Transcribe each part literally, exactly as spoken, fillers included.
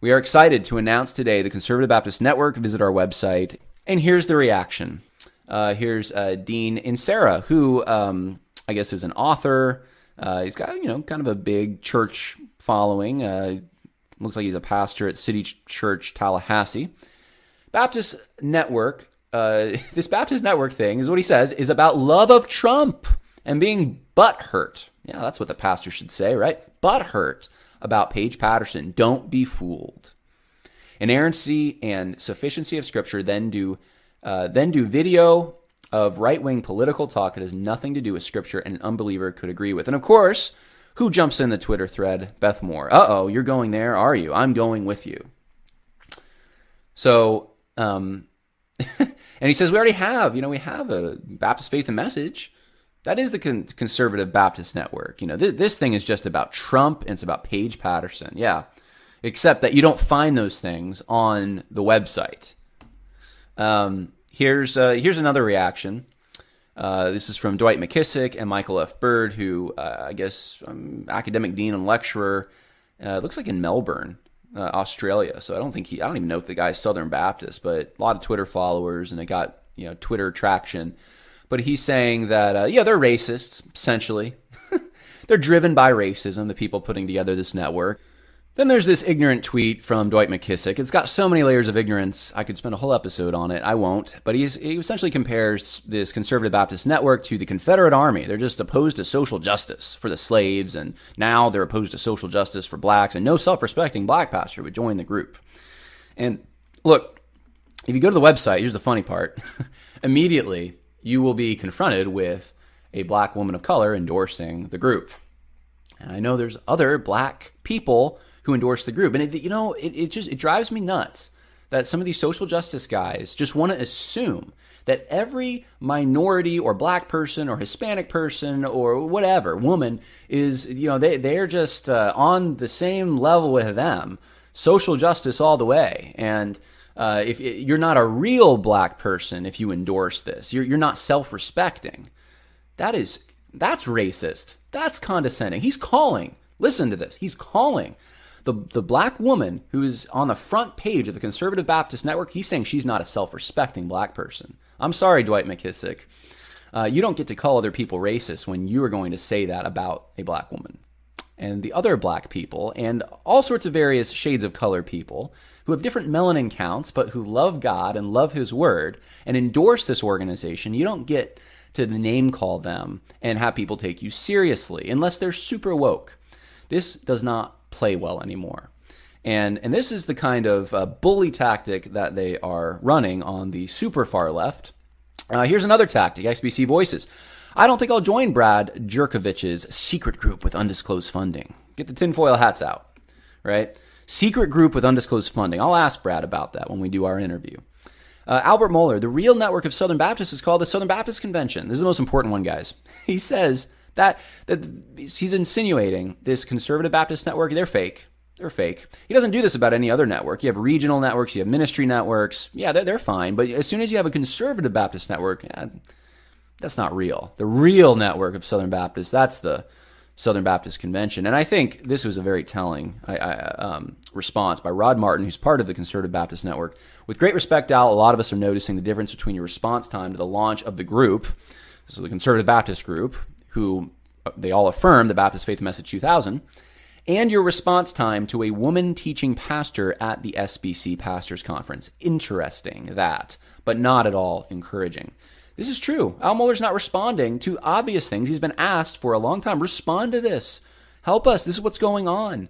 We are excited to announce today the Conservative Baptist Network. Visit our website. And here's the reaction. Uh, here's uh, Dean Inserra, who um, I guess is an author. Uh, he's got, you know, kind of a big church following. Uh, looks like he's a pastor at City Church Tallahassee. Baptist Network, uh, this Baptist Network thing is what he says is about love of Trump and being butthurt. Yeah, that's what the pastor should say, right? Butthurt about Paige Patterson. Don't be fooled. Inerrancy and sufficiency of Scripture then do uh, then do video of right-wing political talk that has nothing to do with Scripture and an unbeliever could agree with. And of course, who jumps in the Twitter thread? Beth Moore. Uh-oh, you're going there, are you? I'm going with you. So, um, and he says, we already have, you know, we have a Baptist Faith and Message. That is the con- Conservative Baptist Network. You know, th- this thing is just about Trump and it's about Paige Patterson. Yeah. Except that you don't find those things on the website. Um, here's uh, here's another reaction. Uh, this is from Dwight McKissick and Michael F. Bird, who uh, I guess um, academic dean and lecturer. Uh, looks like in Melbourne, uh, Australia. So I don't think he. I don't even know if the guy's Southern Baptist, but a lot of Twitter followers, and it got, you know, Twitter traction. But he's saying that uh, yeah, they're racists essentially. They're driven by racism. The people putting together this network. Then there's this ignorant tweet from Dwight McKissick. It's got so many layers of ignorance, I could spend a whole episode on it. I won't. But he's, he essentially compares this Conservative Baptist Network to the Confederate Army. They're just opposed to social justice for the slaves, and now they're opposed to social justice for blacks, and no self-respecting black pastor would join the group. And look, if you go to the website, here's the funny part. Immediately, you will be confronted with a black woman of color endorsing the group. And I know there's other black people who endorse the group. And, it, you know, it, it just it drives me nuts that some of these social justice guys just want to assume that every minority or black person or Hispanic person or whatever, woman, is, you know, they, they're just uh, on the same level with them. Social justice all the way. And uh, if you're not a real black person, if you endorse this, you're, you're not self-respecting. That is, that's racist. That's condescending. He's calling, listen to this, he's calling the, the black woman who is on the front page of the Conservative Baptist Network, he's saying she's not a self-respecting black person. I'm sorry, Dwight McKissick. Uh, you don't get to call other people racist when you are going to say that about a black woman. And the other black people, and all sorts of various shades of color people, who have different melanin counts, but who love God and love His Word, and endorse this organization, you don't get to name call them and have people take you seriously unless they're super woke. This does not play well anymore. And and this is the kind of uh, bully tactic that they are running on the super far left. Uh, here's another tactic, X B C Voices. I don't think I'll join Brad Jerkovich's secret group with undisclosed funding. Get the tinfoil hats out, right? Secret group with undisclosed funding. I'll ask Brad about that when we do our interview. Uh, Albert Mohler, the real network of Southern Baptists is called the Southern Baptist Convention. This is the most important one, guys. He says that, that he's insinuating this Conservative Baptist network, they're fake. They're fake. He doesn't do this about any other network. You have regional networks, you have ministry networks. Yeah, they're, they're fine. But as soon as you have a Conservative Baptist network, yeah, that's not real. The real network of Southern Baptists, that's the Southern Baptist Convention. And I think this was a very telling I, I, um, response by Rod Martin, who's part of the Conservative Baptist Network. With great respect, Al, a lot of us are noticing the difference between your response time to the launch of the group, so the Conservative Baptist group, who they all affirm the Baptist Faith Message two thousand, and your response time to a woman teaching pastor at the S B C Pastors Conference. Interesting, that, but not at all encouraging. This is true. Al Mohler's not responding to obvious things. He's been asked for a long time. Respond to this. Help us. This is what's going on.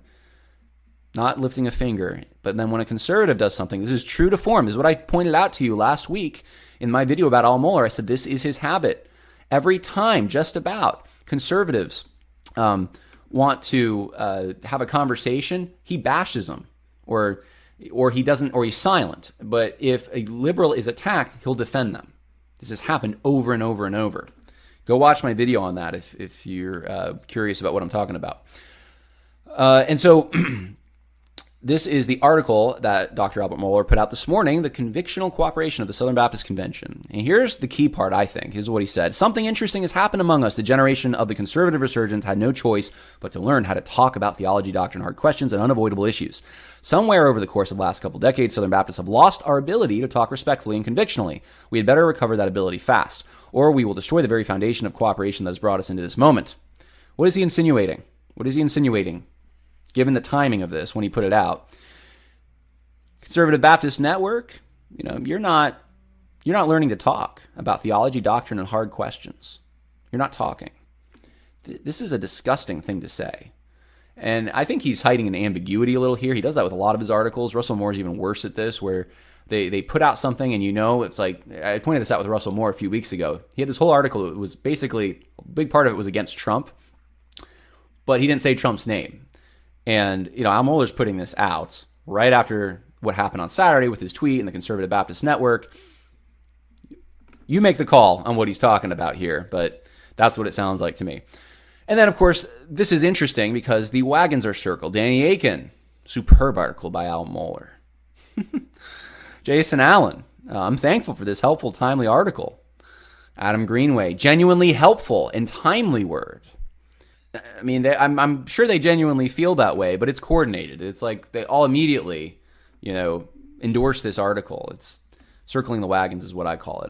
Not lifting a finger. But then when a conservative does something, this is true to form. This is what I pointed out to you last week in my video about Al Mohler. I said this is his habit. Every time, just about, conservatives um, want to uh, have a conversation, he bashes them. Or, or he doesn't, or he's silent. But if a liberal is attacked, he'll defend them. This has happened over and over and over. Go watch my video on that if, if you're uh, curious about what I'm talking about. Uh, and so This is the article that Doctor Albert Mohler put out this morning, The Convictional Cooperation of the Southern Baptist Convention. And here's the key part, I think. Here's what he said. Something interesting has happened among us. The generation of the conservative resurgence had no choice but to learn how to talk about theology, doctrine, hard questions, and unavoidable issues. Somewhere over the course of the last couple decades, Southern Baptists have lost our ability to talk respectfully and convictionally. We had better recover that ability fast, or we will destroy the very foundation of cooperation that has brought us into this moment. What is he insinuating? What is he insinuating? Given the timing of this, when he put it out, Conservative Baptist Network, you know, you're not you're not learning to talk about theology, doctrine, and hard questions. You're not talking. This is a disgusting thing to say. And I think he's hiding an ambiguity a little here. He does that with a lot of his articles. Russell Moore is even worse at this, where they, they put out something and you know, it's like, I pointed this out with Russell Moore a few weeks ago. He had this whole article. It was basically, a big part of it was against Trump, but he didn't say Trump's name. And, you know, Al Mohler's putting this out right after what happened on Saturday with his tweet and the Conservative Baptist Network. You make the call on what he's talking about here, but that's what it sounds like to me. And then, of course, this is interesting because the wagons are circled. Danny Akin, superb article by Al Mohler. Jason Allen, uh, I'm thankful for this helpful, timely article. Adam Greenway, genuinely helpful and timely word. I mean, they, I'm, I'm sure they genuinely feel that way, but it's coordinated. It's like they all immediately, you know, endorse this article. It's circling the wagons is what I call it.